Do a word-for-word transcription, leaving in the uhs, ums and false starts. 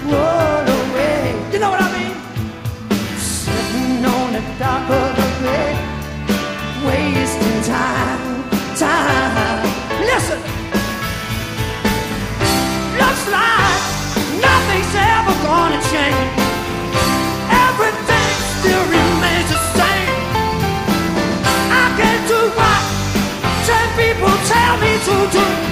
roll away. You know what I mean? Sitting on the dock of the bay, wasting time, time. Listen, looks like nothing's ever gonna change. Everything still remains the same. I can do what ten people tell me to do.